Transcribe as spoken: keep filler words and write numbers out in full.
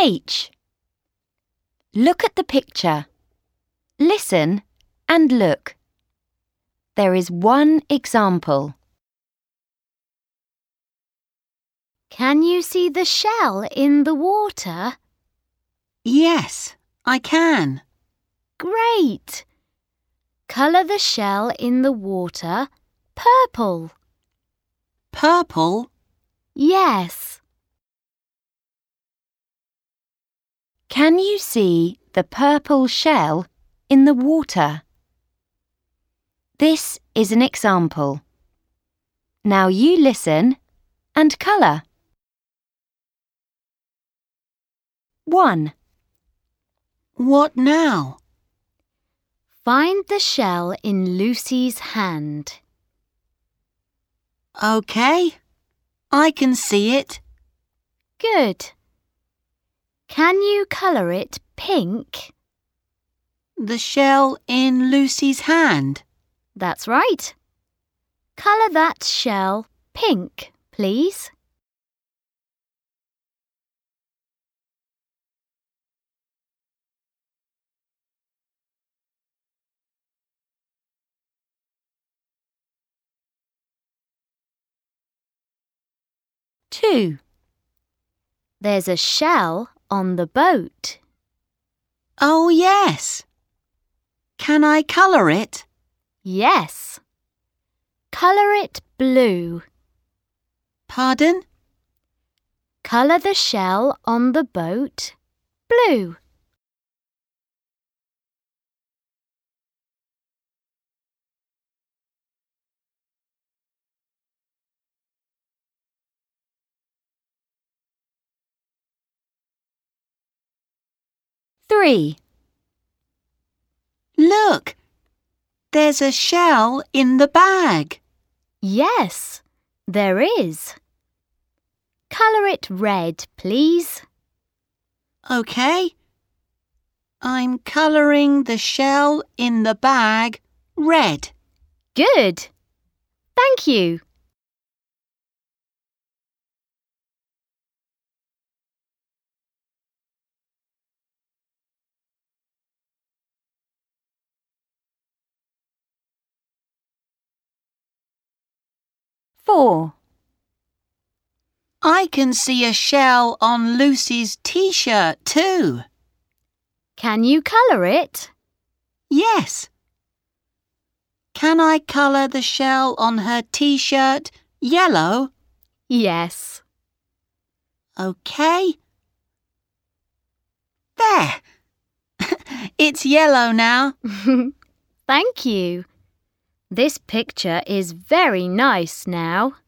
H. Look at the picture. Listen and look. There is one example. Can you see the shell in the water? Yes, I can. Great! Colour the shell in the water purple. Purple? Yes. Can you see the purple shell in the water? This is an example. Now you listen and colour. one. What now? Find the shell in Lucy's hand. OK, I can see it. Good. Can you colour it pink? The shell in Lucy's hand. That's right. Colour that shell pink, please. two. There's a shell on the boat. Oh, yes. Can I colour it? Yes. Colour it blue. Pardon? Colour the shell on the boat blue. three. Look, there's a shell in the bag. Yes, there is. Colour it red, please. OK. I'm colouring the shell in the bag red. Good. Thank you. four. I can see a shell on Lucy's t-shirt too. Can you colour it? Yes. Can I colour the shell on her t-shirt yellow? Yes. OK. There. It's yellow now. Thank you. This picture is very nice now.